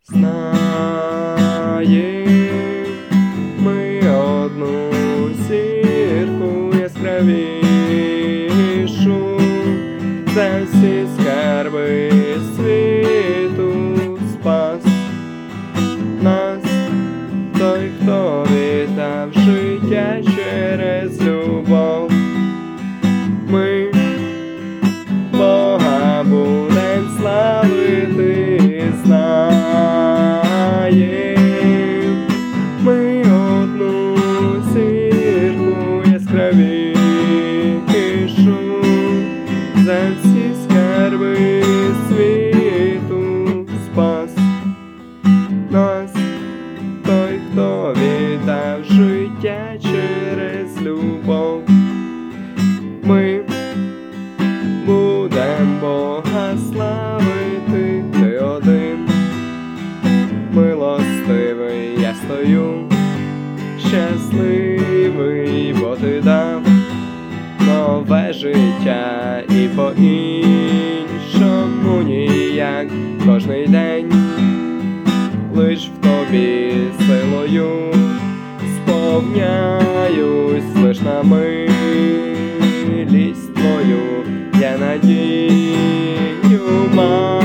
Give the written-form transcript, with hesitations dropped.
Знаєм ми одну зірку яскравішу, за всі скарби світу спас нас той, хто віддав життя через любов. Ми Бога будем славити, знаєм ми одну зірку яскравішу, за всі скарби світу спас нас той, хто віддав життя через любов. Ми будем Бога славити, ти один милостивий, я стою щасливий, бо ти дав нове життя, і по-іншому ніяк. Кожний день лиш в тобі силою сповняюсь, лиш на милість твою я надію маю.